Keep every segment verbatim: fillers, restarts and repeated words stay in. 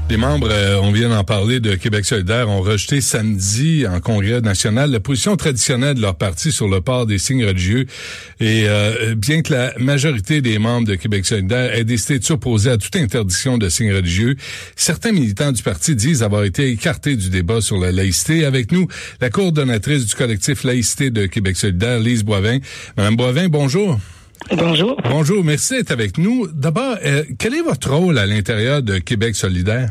Les membres, euh, on vient d'en parler, de Québec solidaire, ont rejeté samedi en congrès national la position traditionnelle de leur parti sur le port des signes religieux. Et euh, bien que la majorité des membres de Québec solidaire aient décidé de s'opposer à toute interdiction de signes religieux, certains militants du parti disent avoir été écartés du débat sur la laïcité. Avec nous, la coordonnatrice du collectif laïcité de Québec solidaire, Lise Boivin. Madame Boivin, bonjour. Bonjour. Bonjour, merci d'être avec nous. D'abord, euh, quel est votre rôle à l'intérieur de Québec solidaire?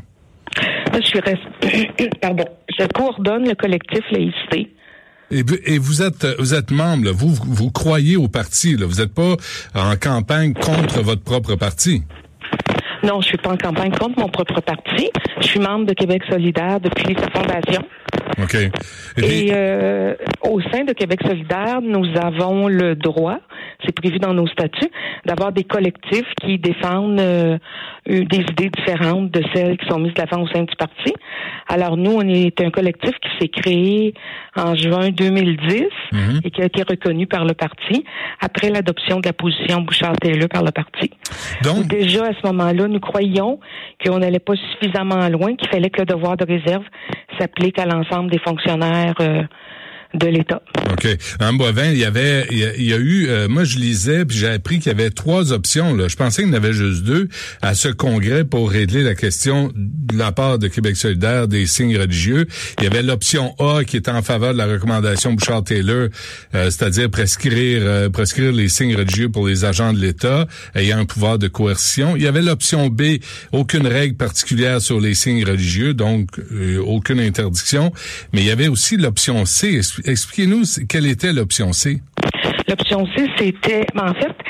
Je suis res... Pardon. Je coordonne le collectif laïcité. Et, et vous êtes vous êtes membre, là. Vous, vous croyez au parti, là. Vous n'êtes pas en campagne contre votre propre parti. Non, je suis pas en campagne contre mon propre parti. Je suis membre de Québec solidaire depuis sa fondation. OK. Et, Et euh, au sein de Québec solidaire, nous avons le droit, c'est prévu dans nos statuts, d'avoir des collectifs qui défendent euh, des idées différentes de celles qui sont mises de l'avant au sein du parti. Alors nous, on est un collectif qui s'est créé en juin deux mille dix mm-hmm. et qui a été reconnu par le parti après l'adoption de la position Bouchard-Taylor par le parti. Donc, déjà à ce moment-là, nous croyions qu'on n'allait pas suffisamment loin, qu'il fallait que le devoir de réserve s'applique à l'ensemble des fonctionnaires euh, de l'État. OK. Mme Boivin, il y avait, il y a, il y a eu, euh, moi je lisais, puis j'ai appris qu'il y avait trois options, là. Je pensais qu'il y en avait juste deux à ce congrès pour régler la question de la part de Québec solidaire des signes religieux. Il y avait l'option A qui était en faveur de la recommandation Bouchard-Taylor, euh, c'est-à-dire prescrire, euh, prescrire les signes religieux pour les agents de l'État ayant un pouvoir de coercition. Il y avait l'option B, aucune règle particulière sur les signes religieux, donc euh, aucune interdiction. Mais il y avait aussi l'option C. Expliquez-nous quelle était l'option C. L'option C, c'était... Ben, en fait,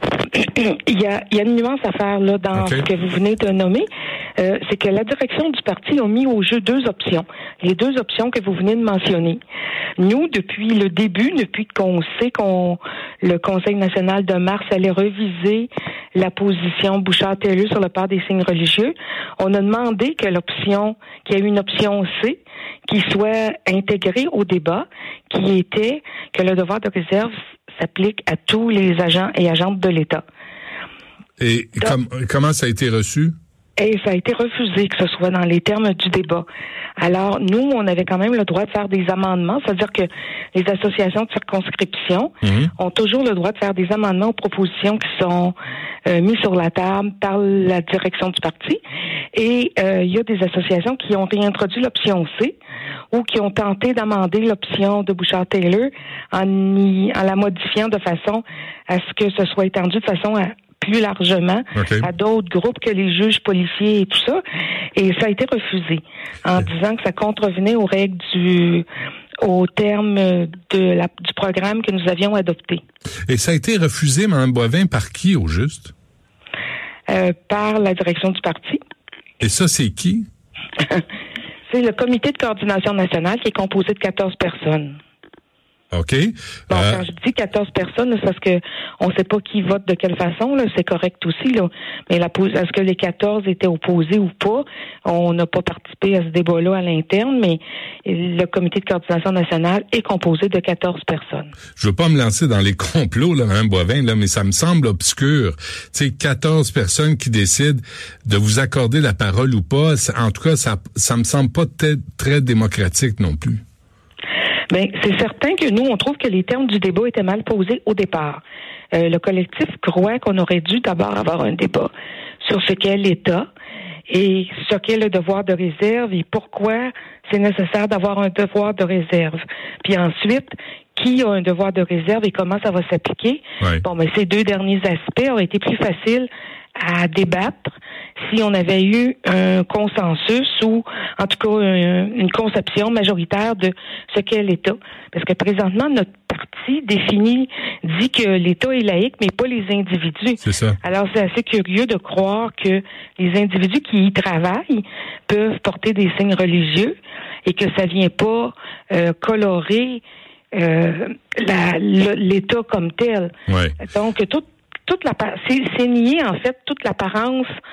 il y a, il y a une nuance à faire là dans okay. ce que vous venez de nommer. Euh, c'est que la direction du parti a mis au jeu deux options. Les deux options que vous venez de mentionner. Nous, depuis le début, depuis qu'on sait qu'on le Conseil national de mars allait reviser la position Bouchard-Taylor sur le port des signes religieux, on a demandé que l'option, qu'il y ait une option C qui soit intégrée au débat, qui était que le devoir de réserve s'applique à tous les agents et agentes de l'État. Et Donc, com- comment ça a été reçu? Et ça a été refusé que ce soit dans les termes du débat. Alors, nous, on avait quand même le droit de faire des amendements, c'est-à-dire que les associations de circonscription mmh. ont toujours le droit de faire des amendements aux propositions qui sont euh, mises sur la table par la direction du parti. Et euh, il y a des associations qui ont réintroduit l'option C ou qui ont tenté d'amender l'option de Bouchard-Taylor en, y, en la modifiant de façon à ce que ce soit étendu de façon à plus largement okay. à d'autres groupes que les juges policiers et tout ça. Et ça a été refusé en okay. disant que ça contrevenait aux règles du au terme de la, du programme que nous avions adopté. Et ça a été refusé, Mme Boivin, par qui au juste? Euh, par la direction du parti. Et ça, c'est qui? C'est le comité de coordination nationale qui est composé de quatorze personnes. OK. Bon, euh... quand je dis quatorze personnes, c'est parce que on sait pas qui vote de quelle façon, là, c'est correct aussi, là. Mais la, est-ce que les quatorze étaient opposés ou pas? On n'a pas participé à ce débat-là à l'interne, mais le comité de coordination nationale est composé de quatorze personnes. Je veux pas me lancer dans les complots, là, Mme Boivin, là, mais ça me semble obscur. Tu sais, quatorze personnes qui décident de vous accorder la parole ou pas. En tout cas, ça, ça me semble pas t- très démocratique non plus. Bien, c'est certain que nous, on trouve que les termes du débat étaient mal posés au départ. Euh, le collectif croit qu'on aurait dû d'abord avoir un débat sur ce qu'est l'État et ce qu'est le devoir de réserve et pourquoi c'est nécessaire d'avoir un devoir de réserve. Puis ensuite, qui a un devoir de réserve et comment ça va s'appliquer. Ouais. Bon, mais ces deux derniers aspects auraient été plus faciles à débattre si on avait eu un consensus ou, en tout cas, un, une conception majoritaire de ce qu'est l'État. Parce que présentement, notre parti définit, dit que l'État est laïque, mais pas les individus. C'est ça. Alors, c'est assez curieux de croire que les individus qui y travaillent peuvent porter des signes religieux et que ça vient pas euh, colorer euh, la, l'État comme tel. Ouais. Donc, tout Toute la, c'est, c'est nier, en fait, toute l'apparence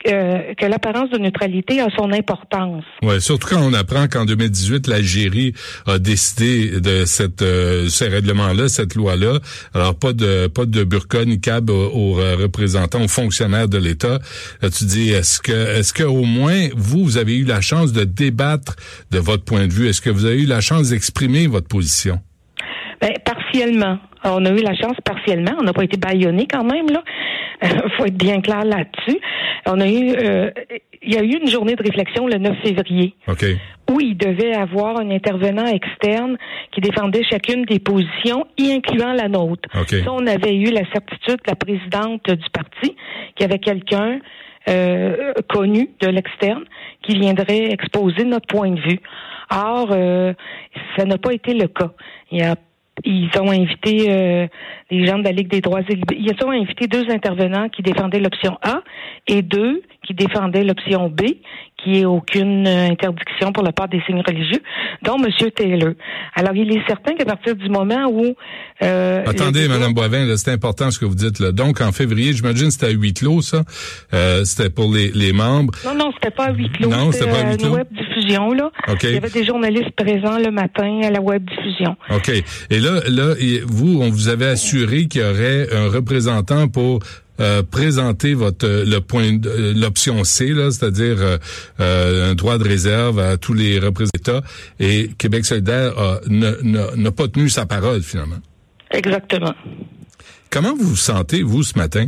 euh, que l'apparence de neutralité a son importance. Ouais, surtout quand on apprend qu'en deux mille dix-huit, l'Algérie a décidé de cette euh, ces règlements-là, cette loi-là. Alors pas de pas de burqa ni cab aux, aux représentants, aux fonctionnaires de l'État. Là, tu dis, est-ce que est-ce que au moins vous, vous avez eu la chance de débattre de votre point de vue? Est-ce que vous avez eu la chance d'exprimer votre position? Ben, partiellement. On a eu la chance partiellement. On n'a pas été bâillonnés quand même, là. Il faut être bien clair là-dessus. On a eu, euh, il y a eu une journée de réflexion le neuf février. OK. Où il devait avoir un intervenant externe qui défendait chacune des positions, y incluant la nôtre. Okay. Ça, on avait eu la certitude, la présidente du parti, qu'il y avait quelqu'un euh, connu de l'externe qui viendrait exposer notre point de vue. Or, euh, ça n'a pas été le cas. Il y a Ils ont invité euh, les gens de la Ligue des droits et libertés. Ils ont invité deux intervenants qui défendaient l'option A et deux qui défendaient l'option B, qui est aucune interdiction pour le port des signes religieux, dont M. Taylor. Alors, il est certain qu'à partir du moment où... Euh, Attendez, Mme Boivin, là, c'est important ce que vous dites. Là. Donc, en février, j'imagine c'était à huis clos, ça. Euh, c'était pour les, les membres. Non, non, c'était pas à huis clos. Non, c'était, c'était pas à huis clos. Une web diffusion, là. Okay. Il y avait des journalistes présents le matin à la web diffusion. OK. Et là, là, vous, on vous avait assuré qu'il y aurait un représentant pour Euh, présenter votre le point de, l'option C, là, c'est-à-dire euh, euh, un droit de réserve à tous les représentants, et Québec solidaire a, n'a, n'a, n'a pas tenu sa parole finalement. Exactement. Comment vous vous sentez, vous, ce matin?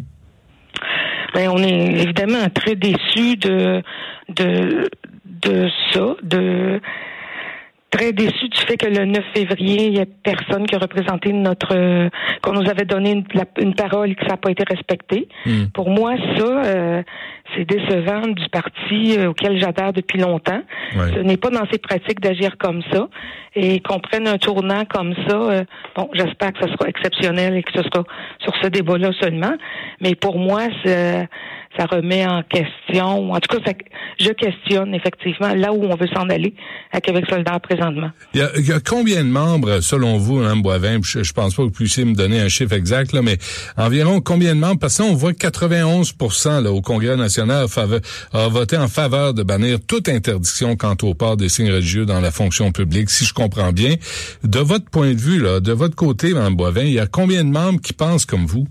Ben, on est évidemment très déçus de de de ça, de très déçu du fait que le neuf février, il n'y a personne qui a représenté notre... Euh, qu'on nous avait donné une, la, une parole et que ça n'a pas été respecté. Mm. Pour moi, ça, euh, c'est décevant du parti euh, auquel j'adhère depuis longtemps. Ouais. Ce n'est pas dans ses pratiques d'agir comme ça. Et qu'on prenne un tournant comme ça, euh, bon, j'espère que ce sera exceptionnel et que ce sera sur ce débat-là seulement. Mais pour moi, c'est... ça remet en question, en tout cas, ça, je questionne effectivement là où on veut s'en aller à Québec solidaire présentement. Il y a, il y a combien de membres, selon vous, Mme Boivin, je, je pense pas que vous puissiez me donner un chiffre exact, là, mais environ combien de membres? Parce que là, on voit que quatre-vingt-onze pour cent là, au Congrès national a, faveur, a voté en faveur de bannir toute interdiction quant au port des signes religieux dans la fonction publique, si je comprends bien. De votre point de vue, là, de votre côté, Mme Boivin, il y a combien de membres qui pensent comme vous?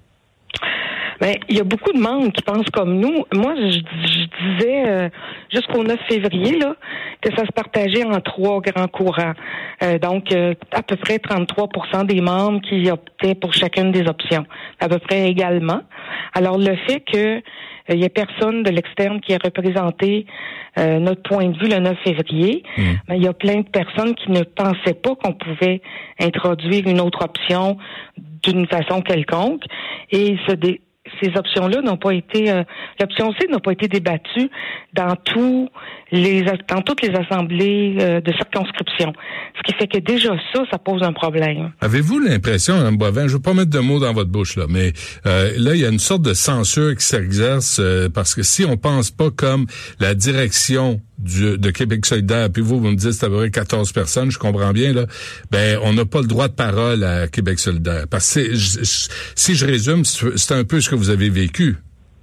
Ben, il y a beaucoup de membres qui pensent comme nous. Moi, je, je disais euh, jusqu'au neuf février là que ça se partageait en trois grands courants. Euh, donc, euh, à peu près trente-trois pour cent des membres qui optaient pour chacune des options, à peu près également. Alors, le fait que il euh, y a personne de l'externe qui a représenté euh, notre point de vue le neuf février, mmh. ben, il y a plein de personnes qui ne pensaient pas qu'on pouvait introduire une autre option d'une façon quelconque et se dé- ces options-là n'ont pas été, euh, l'option C n'a pas été débattue dans tous les, dans toutes les assemblées euh, de circonscription. Ce qui fait que déjà ça, ça pose un problème. Avez-vous l'impression, Mme Boivin, je ne veux pas mettre de mots dans votre bouche là, mais euh, là il y a une sorte de censure qui s'exerce euh, parce que si on pense pas comme la direction du, de Québec solidaire, puis vous, vous me dites c'est à peu près quatorze personnes, je comprends bien, là, ben, on n'a pas le droit de parole à Québec solidaire. Parce que je, je, si je résume, c'est un peu ce que vous avez vécu.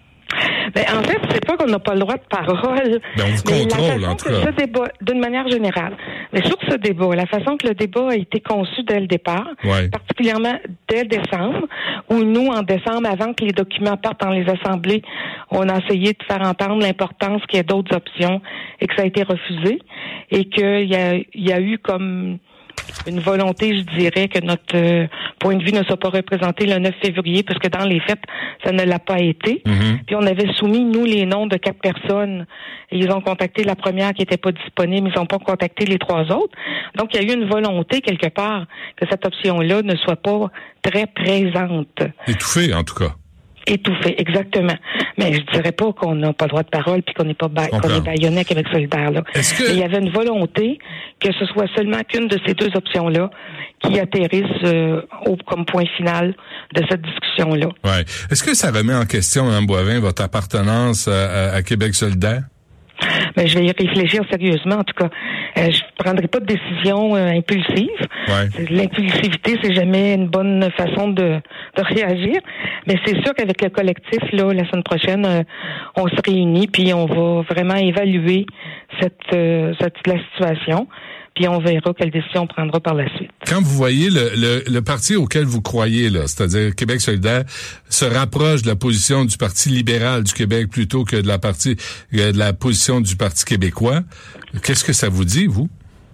Ben, en fait, c'est pas qu'on n'a pas le droit de parole. Ben, on vous mais contrôle, la façon en tout que cas. Ce débat, d'une manière générale. Mais sur ce débat, la façon que le débat a été conçu dès le départ, ouais. particulièrement dès décembre, où nous, en décembre, avant que les documents partent dans les assemblées, on a essayé de faire entendre l'importance qu'il y ait d'autres options et que ça a été refusé et qu'il y a, il y a eu comme une volonté, je dirais, que notre euh, point de vue ne soit pas représenté le neuf février, parce que dans les faits, ça ne l'a pas été. Mm-hmm. Puis on avait soumis, nous, les noms de quatre personnes. Et ils ont contacté la première qui n'était pas disponible, ils n'ont pas contacté les trois autres. Donc, il y a eu une volonté, quelque part, que cette option-là ne soit pas très présente. Étouffée, en tout cas. Étouffé, exactement. Mais je dirais pas qu'on n'a pas le droit de parole puis qu'on n'est pas ba- qu'on est bâillonné à Québec solidaire là. Est-ce que... Mais il y avait une volonté que ce soit seulement qu'une de ces deux options-là qui atterrisse euh, au, comme point final de cette discussion-là. Ouais. Est-ce que ça remet en question, Mme Boivin, votre appartenance à, à, à Québec solidaire? Mais je vais y réfléchir sérieusement. En tout cas, Euh, je prendrai pas de décision euh, impulsive. Ouais. L'impulsivité, c'est jamais une bonne façon de, de réagir. Mais c'est sûr qu'avec le collectif, là, la semaine prochaine, euh, on se réunit puis on va vraiment évaluer cette, euh, cette la situation. Puis on verra quelle décision on prendra par la suite. Quand vous voyez le, le, le parti auquel vous croyez, là, c'est-à-dire Québec solidaire, se rapproche de la position du Parti libéral du Québec plutôt que de la partie de la position du Parti québécois, qu'est-ce que ça vous dit, vous?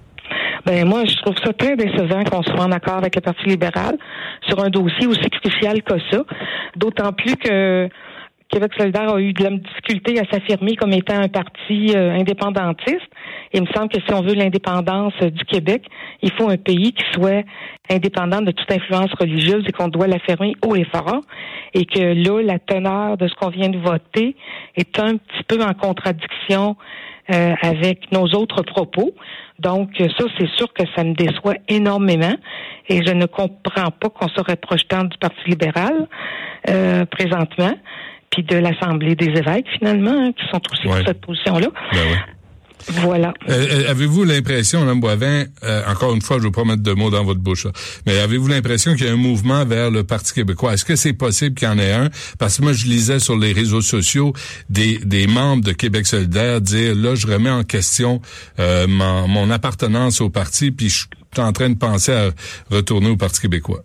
Ben moi, je trouve ça très décevant qu'on soit en accord avec le Parti libéral sur un dossier aussi crucial que ça. D'autant plus que Québec solidaire a eu de la difficulté à s'affirmer comme étant un parti euh, indépendantiste. Il me semble que si on veut l'indépendance euh, du Québec, il faut un pays qui soit indépendant de toute influence religieuse et qu'on doit l'affirmer haut et fort. Et que là, la teneur de ce qu'on vient de voter est un petit peu en contradiction euh, avec nos autres propos. Donc, ça, c'est sûr que ça me déçoit énormément. Et je ne comprends pas qu'on se rapproche tant du Parti libéral euh, présentement, puis de l'Assemblée des évêques, finalement, hein, qui sont aussi ouais. dans cette position-là. Ben ouais. Voilà. Euh, avez-vous l'impression, Mme Boivin, euh, encore une fois, je ne veux pas mettre de mots dans votre bouche, là, mais avez-vous l'impression qu'il y a un mouvement vers le Parti québécois? Est-ce que c'est possible qu'il y en ait un? Parce que moi, je lisais sur les réseaux sociaux des, des membres de Québec solidaire dire, là, je remets en question euh, mon, mon appartenance au parti, puis je suis en train de penser à retourner au Parti québécois.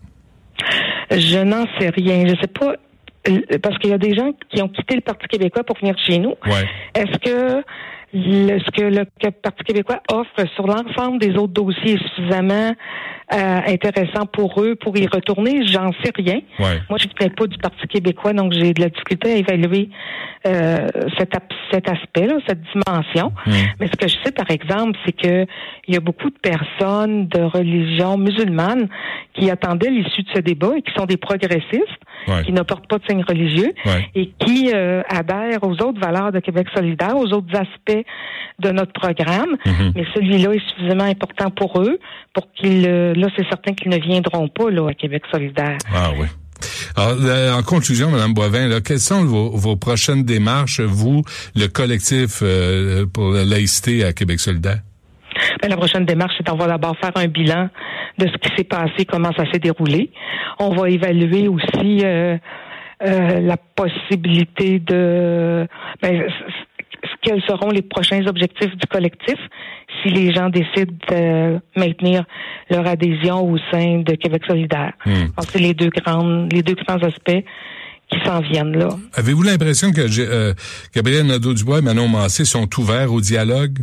Je n'en sais rien. Je sais pas, parce qu'il y a des gens qui ont quitté le Parti québécois pour venir chez nous. Ouais. Est-ce que le, ce que le Parti québécois offre sur l'ensemble des autres dossiers est suffisamment euh, intéressant pour eux pour y retourner? J'en sais rien. Ouais. Moi, je ne connais pas du Parti québécois, donc j'ai de la difficulté à évaluer euh, cet, cet aspect-là, cette dimension. Mmh. Mais ce que je sais, par exemple, c'est que il y a beaucoup de personnes de religion musulmane qui attendaient l'issue de ce débat et qui sont des progressistes, ouais. qui ne portent pas de signes religieux ouais. et qui euh, adhèrent aux autres valeurs de Québec solidaire, aux autres aspects de notre programme. Mmh. Mais celui-là est suffisamment important pour eux pour qu'ils, euh, là, c'est certain qu'ils ne viendront pas là à Québec solidaire. Ah oui. Alors, en conclusion, Mme Boivin, là, quelles sont vos, vos prochaines démarches, vous, le collectif euh, pour la laïcité à Québec solidaire? Bien, la prochaine démarche, c'est qu'on va d'abord faire un bilan de ce qui s'est passé, comment ça s'est déroulé. On va évaluer aussi euh, euh, la possibilité de... Ben, quels seront les prochains objectifs du collectif si les gens décident de maintenir leur adhésion au sein de Québec solidaire. Mmh. Donc, c'est les deux grandes, les deux grands aspects qui s'en viennent là. Avez-vous l'impression que euh, Gabriel Nadeau-Dubois et Manon Massé sont ouverts au dialogue?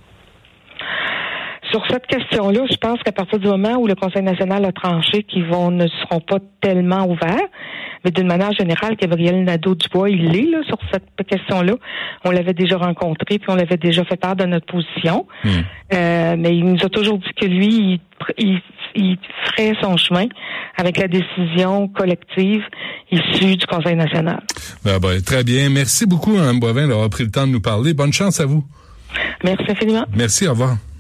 Sur cette question-là, je pense qu'à partir du moment où le Conseil national a tranché qu'ils vont ne seront pas tellement ouverts, mais d'une manière générale, Gabriel Nadeau-Dubois, il l'est là, sur cette question-là. On l'avait déjà rencontré, puis on l'avait déjà fait part de notre position. Mmh. Euh, mais il nous a toujours dit que lui, il, il, il ferait son chemin avec la décision collective issue du Conseil national. Ben, ben, très bien. Merci beaucoup, Mme Boivin, d'avoir pris le temps de nous parler. Bonne chance à vous. Merci infiniment. Merci, au revoir.